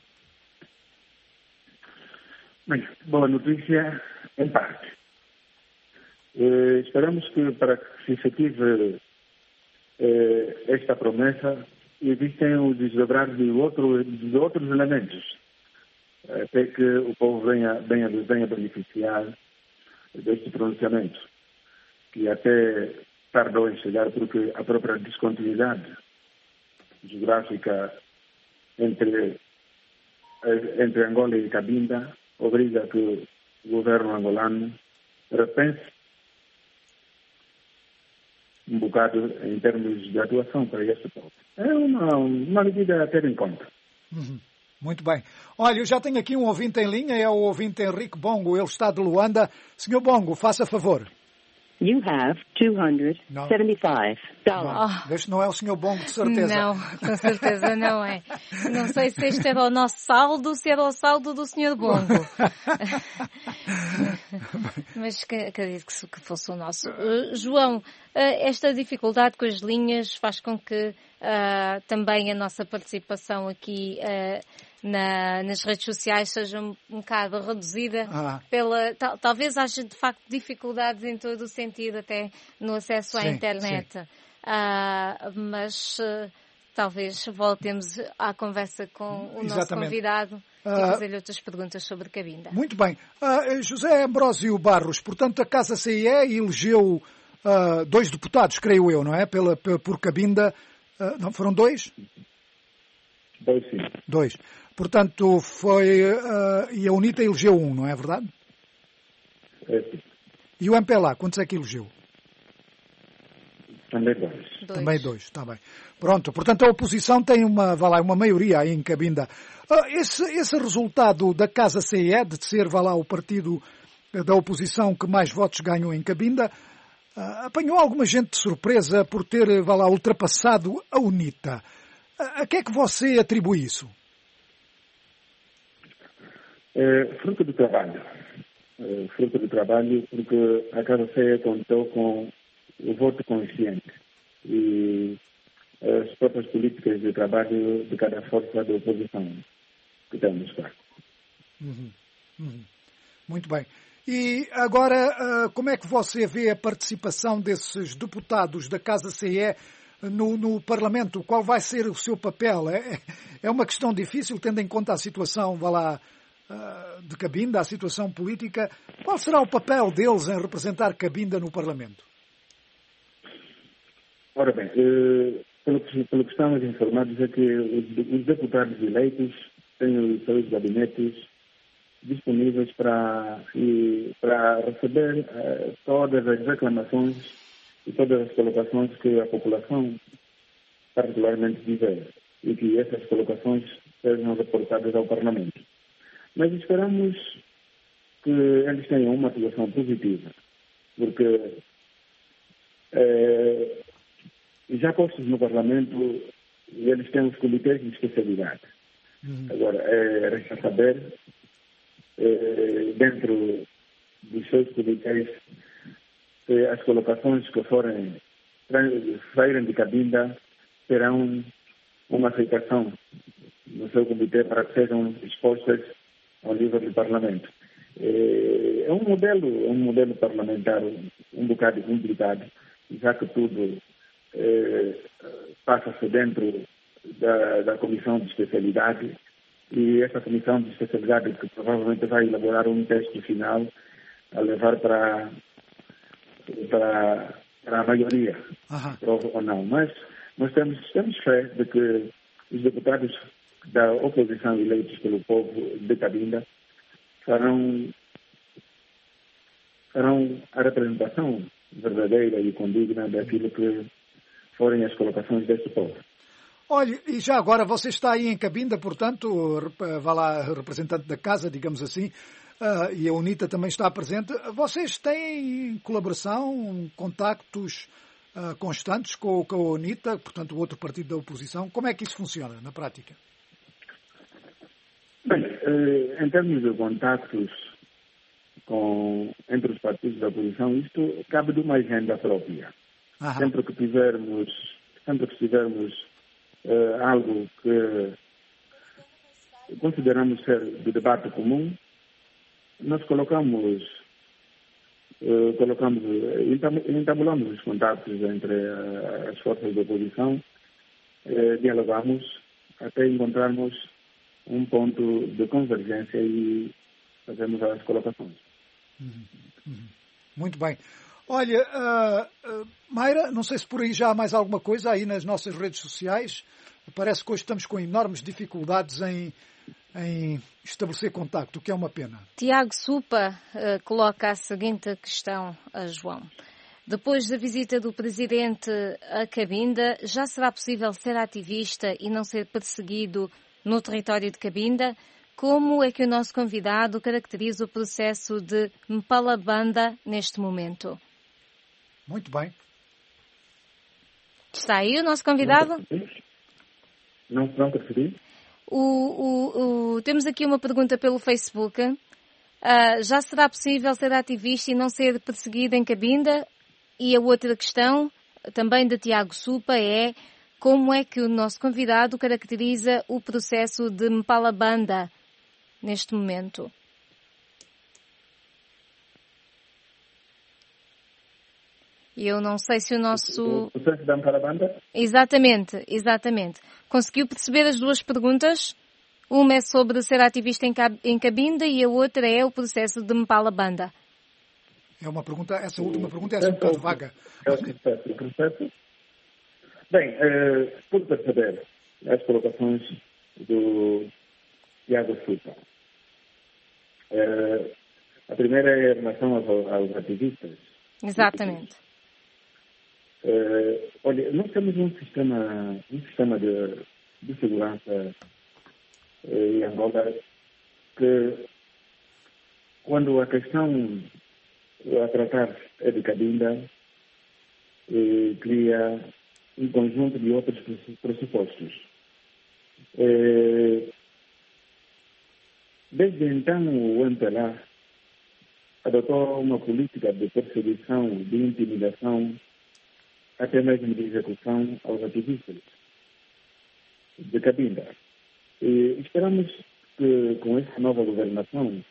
Bem, boa notícia, em parte. Eh, esperamos que, para que se efetive eh, esta promessa, existem o desdobrar de, outro, de outros elementos. até que o povo venha, venha, venha beneficiar deste pronunciamento, que até tardou em chegar porque a própria descontinuidade geográfica entre, entre Angola e Cabinda obriga que o governo angolano repense um bocado em termos de atuação para este povo. É uma, uma medida a ter em conta. Uhum. Muito bem. Olha, eu já tenho aqui um ouvinte em linha, é o ouvinte Henrique Bongo, ele está de Luanda. Senhor Bongo, faça favor. You have two hundred seventy-five dollars. Não, este não é o senhor Bongo, de certeza. Não, com certeza não é. Não sei se este era o nosso saldo, se era o saldo do senhor Bongo. Mas acredito que fosse o nosso. Uh, João, uh, esta dificuldade com as linhas faz com que uh, também a nossa participação aqui uh, na, nas redes sociais seja um, um bocado reduzida. Ah. Pela, tal, talvez haja de facto dificuldades em todo o sentido, até no acesso à sim, internet. Sim. Uh, mas uh, talvez voltemos à conversa com o Exatamente. nosso convidado uh, e fazer-lhe outras perguntas sobre Cabinda. Muito bem. Uh, José Ambrósio Barros, portanto a Casa C I E elegeu uh, dois deputados, creio eu, não é? Pela, por Cabinda. Uh, não, foram dois? Dois, sim. Dois. Portanto, foi... Uh, e a UNITA elegeu um, não é verdade? É, sim. E o M P L A, quantos é que elegeu? Também dois. dois. Também dois, está bem. Pronto, portanto a oposição tem uma, vá lá, uma maioria aí em Cabinda. Uh, esse, esse resultado da Casa C I E, de ser, vá lá, o partido da oposição que mais votos ganhou em Cabinda, uh, apanhou alguma gente de surpresa por ter, vá lá, ultrapassado a UNITA. Uh, a que é que você atribui isso? É, fruto do trabalho. É, fruto do trabalho, porque a Casa C I E contou com o voto consciente e as próprias políticas de trabalho de cada força da oposição que temos cá. Uhum. Uhum. Muito bem. E agora, como é que você vê a participação desses deputados da Casa C I E no, no Parlamento? Qual vai ser o seu papel? É, é uma questão difícil, tendo em conta a situação, vá lá, de Cabinda, a situação política. Qual será o papel deles em representar Cabinda no Parlamento? Ora bem, eh, pelo, que, pelo que estamos informados é que os, os deputados eleitos têm os seus gabinetes disponíveis para, e, para receber eh, todas as reclamações e todas as colocações que a população particularmente tiver e que essas colocações sejam reportadas ao Parlamento. Mas esperamos que eles tenham uma atuação positiva, porque eh, já postos no Parlamento, eles têm os comitês de especialidade. Uhum. Agora, é, resta saber, é, dentro dos seus comitês, se as colocações que forem saírem de Cabinda terão uma aceitação no seu comitê para que sejam expostas ao nível do Parlamento. É, é um modelo, é um modelo parlamentar um bocado complicado, já que tudo Eh, passa-se dentro da, da comissão de especialidade e essa comissão de especialidade que provavelmente vai elaborar um texto final a levar para, para, para a maioria, prova ou não. Mas nós temos, temos fé de que os deputados da oposição eleitos pelo povo de Cabinda farão, farão a representação verdadeira e condigna daquilo que forem as colocações deste povo. Olha, e já agora você está aí em Cabinda, portanto, vá lá, representante da casa, digamos assim, uh, e a UNITA também está presente. Vocês têm colaboração, contactos uh, constantes com, com a UNITA, portanto, o outro partido da oposição? Como é que isso funciona na prática? Bem, em termos de contactos com, entre os partidos da oposição, isto cabe de uma agenda própria. Aham. Sempre que tivermos, sempre que tivermos uh, algo que consideramos ser de debate comum, nós colocamos, uh, colocamos entabulamos os contatos entre uh, as forças da oposição, uh, dialogamos até encontrarmos um ponto de convergência e fazemos as colocações. Uhum. Uhum. Muito bem. Olha, uh, uh, Mayra, não sei se por aí já há mais alguma coisa aí nas nossas redes sociais. Parece que hoje estamos com enormes dificuldades em, em estabelecer contacto, o que é uma pena. Tiago Supa uh, coloca a seguinte questão a João. Depois da visita do Presidente a Cabinda, já será possível ser ativista e não ser perseguido no território de Cabinda? Como é que o nosso convidado caracteriza o processo de Mpalabanda neste momento? Muito bem. Está aí o nosso convidado? Não, não percebi. O, o, o, temos aqui uma pergunta pelo Facebook. Uh, já será possível ser ativista e não ser perseguido em Cabinda? E a outra questão, também de Tiago Supa, é como é que o nosso convidado caracteriza o processo de Mpalabanda neste momento? Eu não sei se o nosso... O processo da Mpalabanda? Exatamente, exatamente. Conseguiu perceber as duas perguntas? Uma é sobre ser ativista em Cabinda e a outra é o processo de Mpalabanda. É uma pergunta, essa última pergunta é um bocado vaga. É o processo. O processo. Bem, eh, pude perceber as colocações do Tiago Supa. Eh, a primeira é em relação aos, aos ativistas. Exatamente. Eh, olha, nós temos um sistema, um sistema de, de segurança eh, em Angola que, quando a questão a tratar é de Cabinda, eh, cria um conjunto de outros pressupostos. Eh, desde então, o M P L A adotou uma política de perseguição, de intimidação, até mesmo de execução aos ativistas de Cabinda. E esperamos que, com essa nova governação,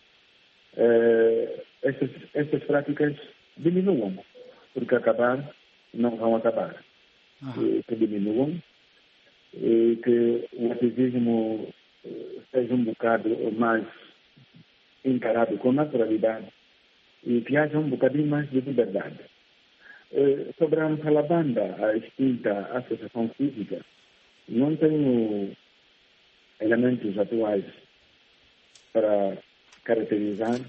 eh, Estas, estas práticas diminuam, porque acabar não vão acabar. E, que diminuam e que o ativismo seja um bocado mais encarado com naturalidade e que haja um bocadinho mais de liberdade. Eh, sobre a Mpalabanda, a extinta associação física, não tenho elementos atuais para caracterizar,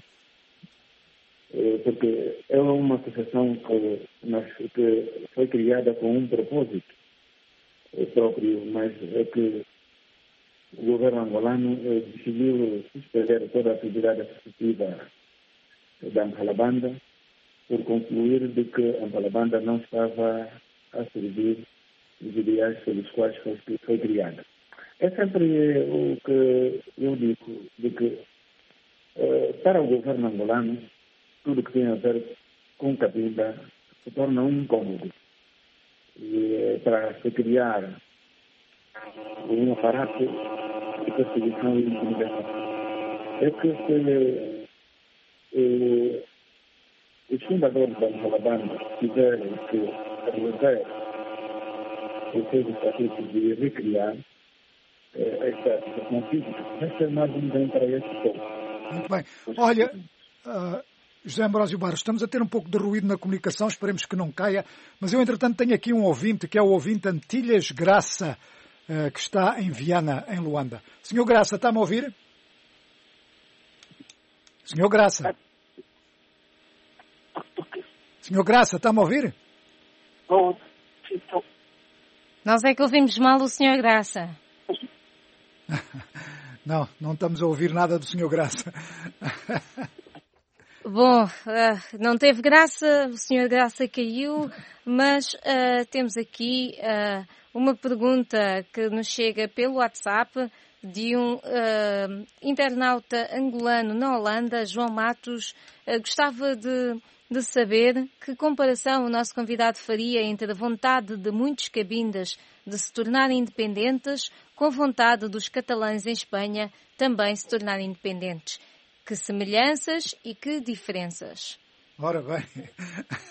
porque é uma associação que, que foi criada com um propósito próprio, mas é que o governo angolano decidiu suspender toda a atividade associativa da Mpalabanda por concluir de que a Mpalabanda não estava a servir os ideais pelos quais foi, foi criada. É sempre o que eu digo, de que para o governo angolano tudo que tem a ver com Cabinda se torna um incômodo. E para se criar um aparato de perseguição e intimidação. É que se eh, os fundadores da Mpalabanda tiverem que rever os seus estatutos e recriar eh, esta situação física, vai ser mais um bem para esse povo. Muito bem. Olha... Uh... José Ambrósio Barros, estamos a ter um pouco de ruído na comunicação, esperemos que não caia, mas eu, entretanto, tenho aqui um ouvinte, que é o ouvinte Antilhas Graça, que está em Viana, em Luanda. Senhor Graça, está-me a ouvir? Senhor Graça? Senhor Graça, está-me a ouvir? Nós é que ouvimos mal o senhor Graça. Não, não estamos a ouvir nada do senhor Graça. Bom, uh, não teve graça, o senhor Graça caiu, mas uh, temos aqui uh, uma pergunta que nos chega pelo WhatsApp de um uh, internauta angolano na Holanda, João Matos. Uh, gostava de, de saber que comparação o nosso convidado faria entre a vontade de muitos cabindas de se tornarem independentes com a vontade dos catalães em Espanha também se tornarem independentes. Que semelhanças e que diferenças? Ora bem.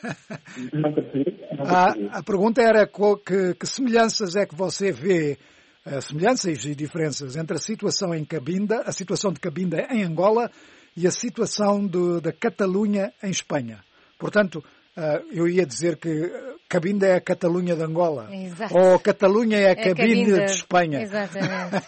Não percebi. Não a, a pergunta era qual, que, que semelhanças é que você vê uh, semelhanças e diferenças entre a situação em Cabinda, a situação de Cabinda em Angola e a situação de, da Catalunha em Espanha. Portanto, uh, eu ia dizer que Cabinda é a Catalunha de Angola. Exato. Ou Catalunha é a Cabinda, é Cabinda de Espanha. Exatamente.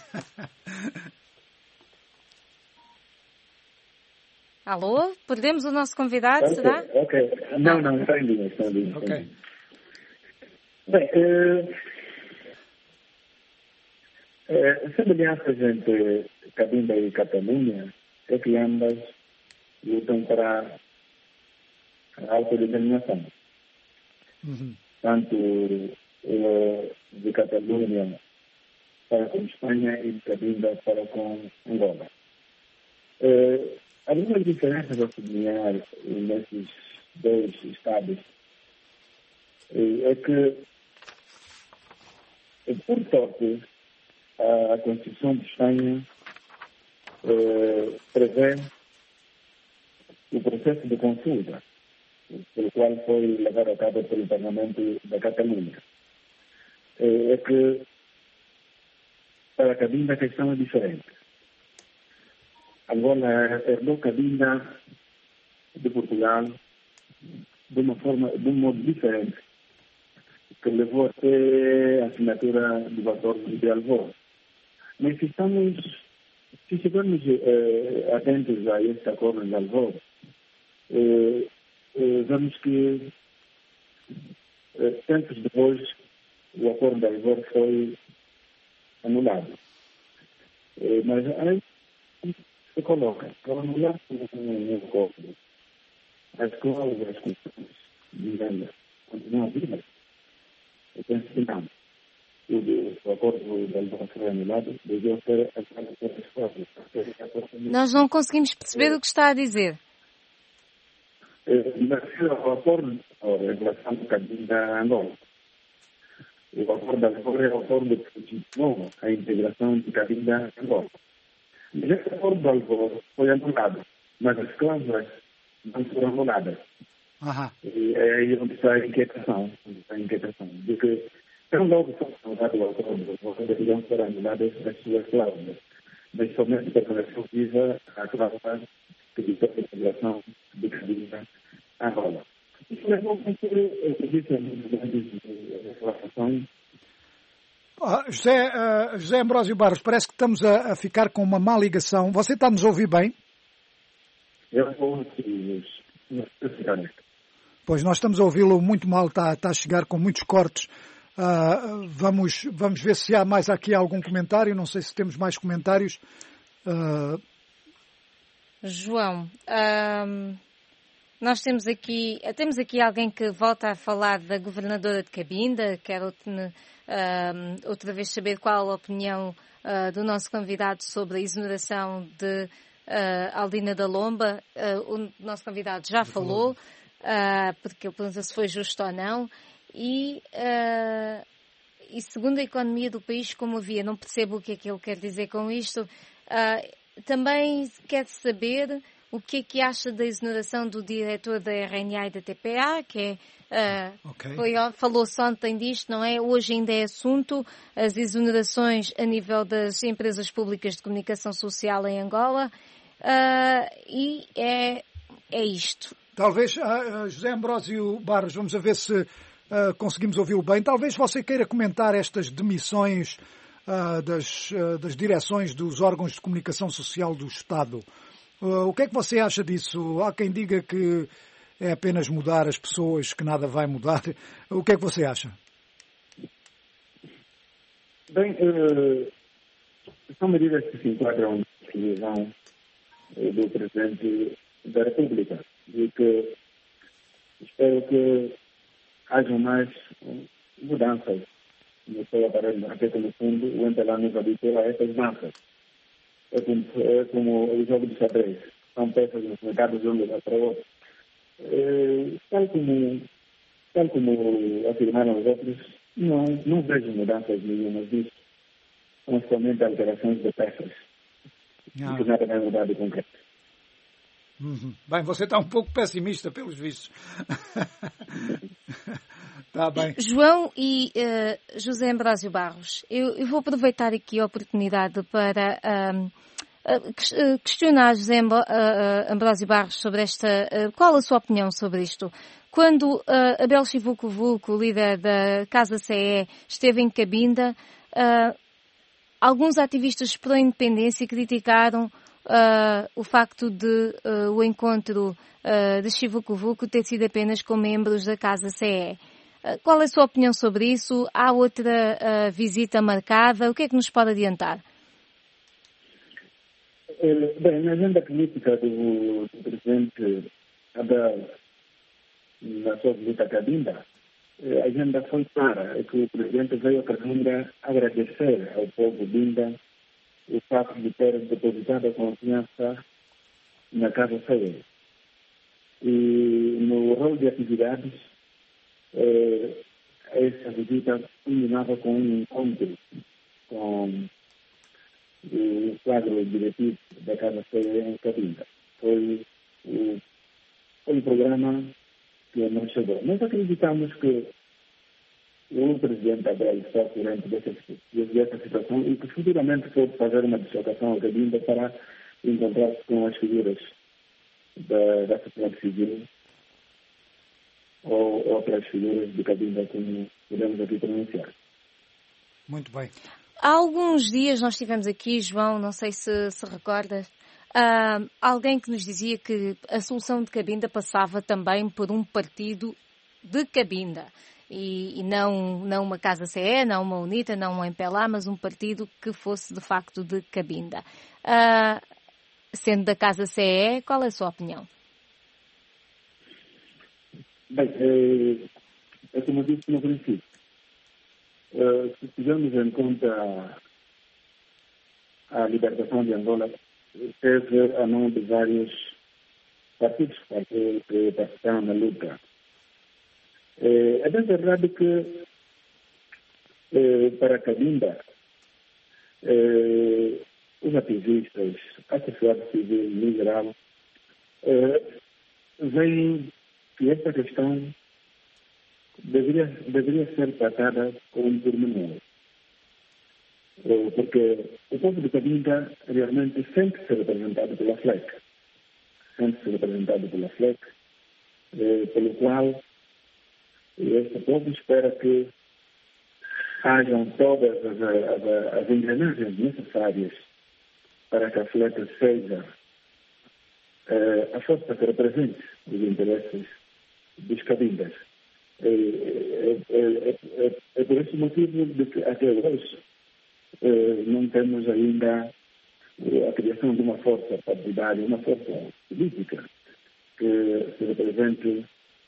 Alô? Perdemos o nosso convidado, okay, será? Ok. Não, não, está em linha, está em linha. Ok. Bem, uh, uh, semelhanças entre Cabinda e Catalunha é que ambas lutam para a autodeterminação. Uhum. Tanto uh, de Catalunha para com Espanha e de Cabinda para com Angola. Uh, algumas diferenças a sublinhar nesses dois estados uh, é que, por sorte, a Constituição de Espanha uh, prevê o processo de consulta, pelo qual foi levado a cabo pelo Parlamento da Catalunha. É que, para a Cabinda, a questão é diferente. Angola herdou Cabinda de Portugal de uma forma, de um modo diferente, que levou até a assinatura do acordo de Alvor. Mas se estamos, se estivermos eh, atentos a este acordo de Alvor, eh, eh, vemos que eh, tempos depois o acordo de Alvor foi anulado. Eh, mas aí se coloca, para anular o acordo, as cláusulas de venda continuam vivas. Eu penso que não. O acordo de Alvor foi anulado, devia ser anulado pelas cláusulas. Nós não conseguimos perceber é. o que está a dizer. O acordo em relação ao Cabinda a Angola. O acordo de Angola é o acordo que continuou a integração de Cabinda a Angola. Mas esse acordo de Angola foi anulado, mas as cláusulas não foram anuladas. Aham. E é aí onde está a inquietação, onde está a inquietação, de que tão logo foi anulado o acordo de Angola, deveriam ser anuladas as suas cláusulas, mas somente a declaração visa a cláusula que diz a integração de Cabinda a Angola. Isso levou a que existem grandes reclamações. Ah, José, uh, José Ambrósio Barros, parece que estamos a, a ficar com uma má ligação. Você está a nos ouvir bem? Eu vou ouvir. Pois, nós estamos a ouvi-lo muito mal, está, está a chegar com muitos cortes. Uh, vamos, vamos ver se há mais aqui algum comentário. Não sei se temos mais comentários. Uh... João, um, nós temos aqui, temos aqui alguém que volta a falar da governadora de Cabinda. Quero uh, outra vez saber qual a opinião uh, do nosso convidado sobre a exoneração de uh, Aldina da Lomba. Uh, o nosso convidado já falou, uh, porque ele pergunta se foi justo ou não. E, uh, e segundo a economia do país, como havia, não percebo o que é que ele quer dizer com isto. Uh, também quer saber o que é que acha da exoneração do diretor da R N A e da T P A, que é, uh, okay. foi, falou-se ontem disto, não é? Hoje ainda é assunto, as exonerações a nível das empresas públicas de comunicação social em Angola, uh, e é, é isto. Talvez, uh, José Ambrósio Barros, vamos a ver se uh, conseguimos ouvi-lo bem. Talvez você queira comentar estas demissões uh, das, uh, das direções dos órgãos de comunicação social do Estado. Uh, o que é que você acha disso? Há quem diga que é apenas mudar as pessoas, que nada vai mudar. O que é que você acha? Bem, uh, são medidas que se enquadram na decisão uh, do Presidente da República e que espero que hajam mais mudanças no seu aparelho, até que no fundo o Entelã nos habituou a essas mudanças. É como, é como o jogo de xadrez. São peças nos mercados de um lugar para outro. É, tal, como, tal como afirmaram os outros, não, não vejo mudanças nenhumas disso. São somente alterações de peças. Ah. Que nada vai mudar de concreto. Uhum. Bem, você está um pouco pessimista, pelos vistos. Tá bem. João e uh, José Ambrósio Barros, eu, eu vou aproveitar aqui a oportunidade para um, uh, questionar José Ambrósio Barros sobre esta... Uh, qual a sua opinião sobre isto? Quando uh, Abel Chivuco-Vulco, líder da Casa C E, esteve em Cabinda, uh, alguns ativistas pró-independência criticaram uh, o facto de uh, o encontro uh, de Chivuco-Vulco ter sido apenas com membros da Casa C E. Qual é a sua opinião sobre isso? Há outra uh, visita marcada? O que é que nos pode adiantar? Bem, na agenda política do, do presidente Abel, na sua visita a Cabinda, a agenda foi clara, é que o presidente veio a Cabinda agradecer ao povo Binda o facto de ter depositado a confiança na Casa C E. E no rol de atividades, Eh, essa visita culminava com um encontro com o quadro diretivo da Casa C E em Cabinda. Foi o, foi o programa que nos chegou. Nós acreditamos que o presidente Abel está curante dessa, dessa situação e que futuramente pode fazer uma deslocação a Cabinda para encontrar-se com as figuras da, da sociedade civil ou outras figuras de Cabinda, como podemos aqui pronunciar. Muito bem. Há alguns dias nós tivemos aqui, João, não sei se se recorda, uh, alguém que nos dizia que a solução de Cabinda passava também por um partido de Cabinda. E, e não, não uma Casa C E, não uma UNITA, não um M P L A, mas um partido que fosse de facto de Cabinda. Uh, sendo da Casa C E, qual é a sua opinião? Bem, é, é como eu disse no princípio. Uh, se tivermos em conta a, a libertação de Angola, teve a mão de vários partidos que participaram na luta. É, é bem verdade que é, para Cabinda, é, os ativistas, a sociedade civil em geral, é, veem que esta questão deveria, deveria ser tratada com um pormenor. Porque o povo de Cabinda realmente sente-se representado pela F L E C. Sente-se representado pela F L E C, eh, pelo qual este povo espera que hajam todas as, as, as engrenagens necessárias para que a F L E C seja eh, a força que represente os interesses dos Cabindas. É, é, é, é, é por esse motivo de que até hoje é, não temos ainda a criação de uma força partidária, uma força política que se represente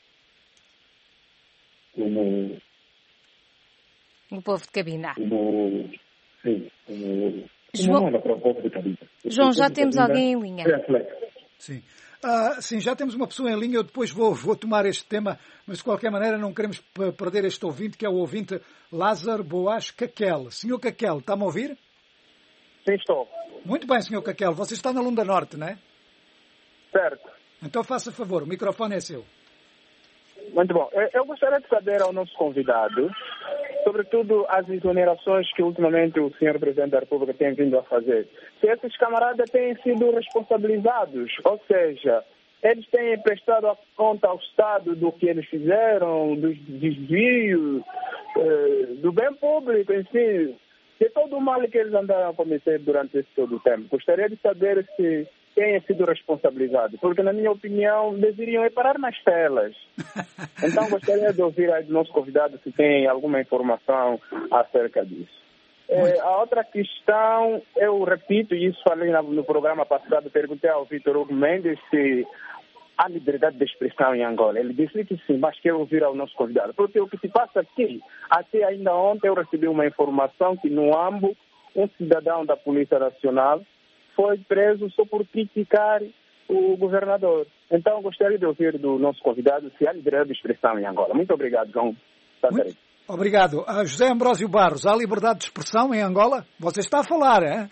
como o povo de Cabinda. Como, sim, como, João, como para o povo de Cabinda. João, já temos alguém em linha. Sim. Uh, sim, já temos uma pessoa em linha, eu depois vou, vou tomar este tema, mas de qualquer maneira não queremos perder este ouvinte, que é o ouvinte Lázaro Boas Caquel. Senhor Caquel, está-me a ouvir? Sim, estou. Muito bem, senhor Caquel, você está na Lunda Norte, não é? Certo. Então faça favor, o microfone é seu. Muito bom. Eu gostaria de saber ao nosso convidado, sobretudo as exonerações que ultimamente o senhor Presidente da República tem vindo a fazer, se esses camaradas têm sido responsabilizados, ou seja, eles têm prestado conta ao Estado do que eles fizeram, dos desvios, do bem público em si, de todo o mal que eles andaram a cometer durante esse todo o tempo. Gostaria de saber se tenha sido responsabilizado, porque, na minha opinião, deveriam ir parar nas telas. Então, gostaria de ouvir aí do nosso convidado se tem alguma informação acerca disso. É, a outra questão, eu repito, e isso falei no programa passado, perguntei ao Vitor Hugo Mendes se há liberdade de expressão em Angola. Ele disse que sim, mas quero ouvir ao nosso convidado. Porque o que se passa aqui, até ainda ontem eu recebi uma informação que no Ambo, um cidadão da Polícia Nacional foi preso só por criticar o governador. Então, gostaria de ouvir do nosso convidado se há liberdade de expressão em Angola. Muito obrigado, João. Muito obrigado. Uh, José Ambrósio Barros, há liberdade de expressão em Angola? Você está a falar, é?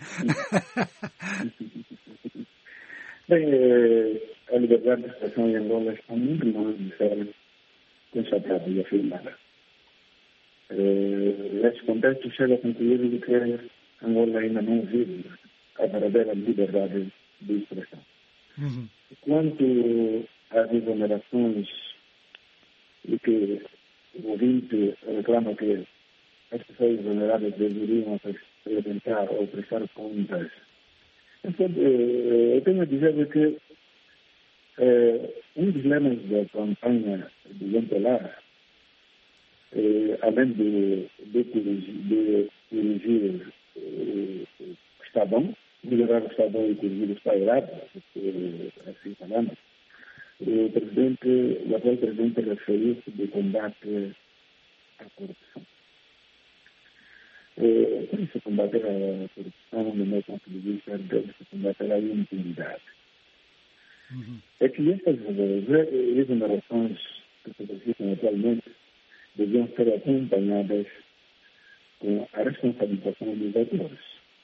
Bem, a liberdade de expressão em Angola está muito longe de ser constatada e afirmada. neste contexto, chega a concluir que Angola ainda não vive a verdadeira liberdade de expressão. Uhum. Quanto às exonerações e que o ouvinte reclama que as pessoas exoneradas deveriam apresentar ou prestar contas, eu tenho a dizer que eh, um dos lemas da campanha de Ventelar, eh, além de, de corrigir, de corrigir eh, o que está bom, melhorar o que está bom e corrigir o que está errado, assim falando, o presidente, o atual presidente referiu-se de combate à corrupção. Eh, Por isso, combater a corrupção, no meu ponto de vista, deve-se combater a impunidade. Uhum. É que estas exonerações que se verificam atualmente deviam ser acompanhadas com a responsabilização dos autores.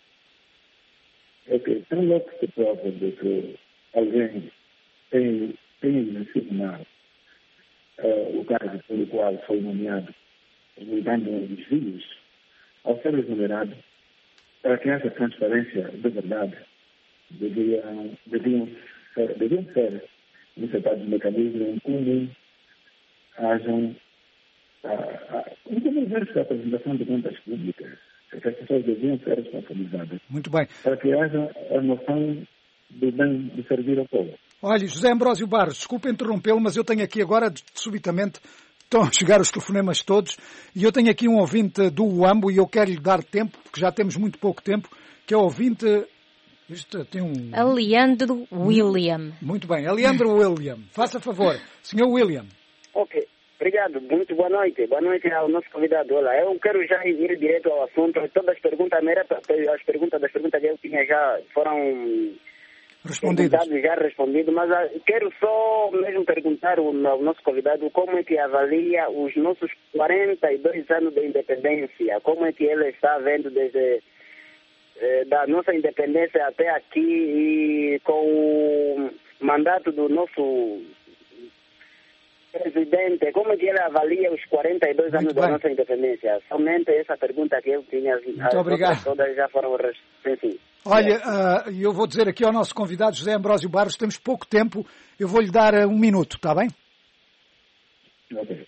É que, tão logo que se prova de que alguém tem, tem exercido mal uh, o cargo pelo qual foi nomeado, resultando em desvios, ao ser exonerado, para que haja transparência de verdade, deviam, deviam, ser, deviam ser insertados mecanismos em comum, hajam um conversa da apresentação de contas públicas, que as pessoas deviam ser responsabilizadas. Muito bem. Para que haja a noção do bem de servir ao povo. Olha, José Ambrósio Barros, desculpe interrompê-lo, mas eu tenho aqui agora, subitamente, estão a chegar os telefonemas todos, e eu tenho aqui um ouvinte do Uambo, e eu quero lhe dar tempo, porque já temos muito pouco tempo, que é o ouvinte... Isto tem um... Aleandro William. Muito bem, Aleandro William. Faça favor, senhor William. Ok, obrigado. Muito boa noite. Boa noite ao nosso convidado. Olá, eu quero já ir direto ao assunto. Todas as perguntas, as perguntas das perguntas que eu tinha já foram... respondidas. Já respondido, mas uh, quero só mesmo perguntar ao, ao nosso convidado como é que avalia os nossos quarenta e dois anos de independência, como é que ele está vendo desde eh, da nossa independência até aqui e com o mandato do nosso presidente, como é que ele avalia os quarenta e dois anos da nossa independência? Somente essa pergunta que eu tinha. Muito as obrigado. Todas já foram respondidas. Olha, uh, eu vou dizer aqui ao nosso convidado, José Ambrósio Barros, temos pouco tempo, eu vou-lhe dar uh, um minuto, está bem? Ok.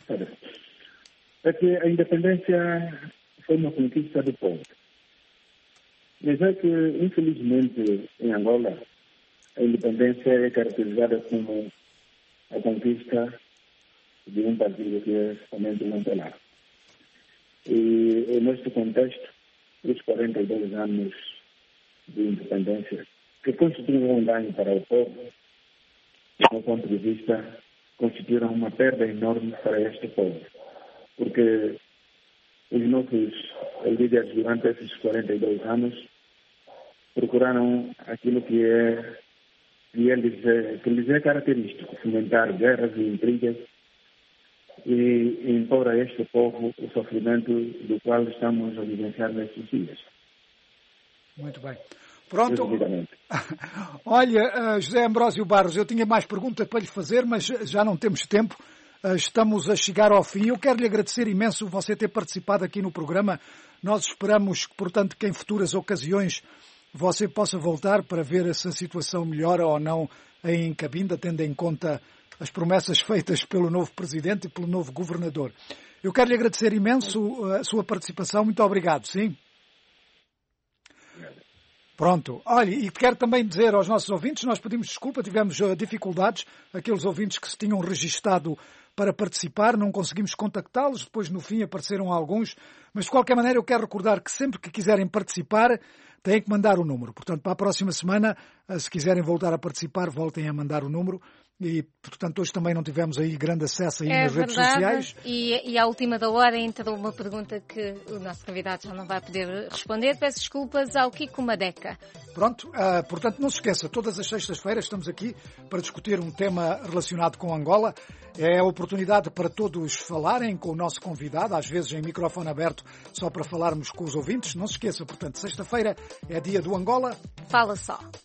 É que a independência foi uma conquista do povo. Mas é que, infelizmente, em Angola, a independência é caracterizada como a conquista de um partido que é somente um Ventelar. E, neste contexto, os quarenta e dois anos de independência, que constituíram um ganho para o povo, do meu ponto de vista, constituíram uma perda enorme para este povo. Porque os nossos líderes, durante esses quarenta e dois anos, procuraram aquilo que é que, eles é, que lhes é característico, fomentar guerras e intrigas e impor a este povo o sofrimento do qual estamos a vivenciar nestes dias. Muito bem. Pronto. Olha, José Ambrósio Barros, eu tinha mais perguntas para lhe fazer, mas já não temos tempo. Estamos a chegar ao fim. Eu quero lhe agradecer imenso você ter participado aqui no programa. Nós esperamos, portanto, que em futuras ocasiões você possa voltar para ver se a situação melhora ou não em Cabinda, tendo em conta as promessas feitas pelo novo Presidente e pelo novo Governador. Eu quero lhe agradecer imenso a sua participação. Muito obrigado, sim? Pronto. Olha, e quero também dizer aos nossos ouvintes, nós pedimos desculpa, tivemos dificuldades, aqueles ouvintes que se tinham registado para participar, não conseguimos contactá-los, depois no fim apareceram alguns, mas de qualquer maneira eu quero recordar que sempre que quiserem participar, têm que mandar o número. Portanto, para a próxima semana, se quiserem voltar a participar, voltem a mandar o número. E, portanto, hoje também não tivemos aí grande acesso aí é nas verdade. redes sociais. E, e à última da hora entrou uma pergunta que o nosso convidado já não vai poder responder. Peço desculpas ao Kiko Madeca. Pronto, uh, portanto, não se esqueça, todas as sextas-feiras estamos aqui para discutir um tema relacionado com Angola. É a oportunidade para todos falarem com o nosso convidado, às vezes em microfone aberto, só para falarmos com os ouvintes. Não se esqueça, portanto, sexta-feira é dia do Angola. Fala só.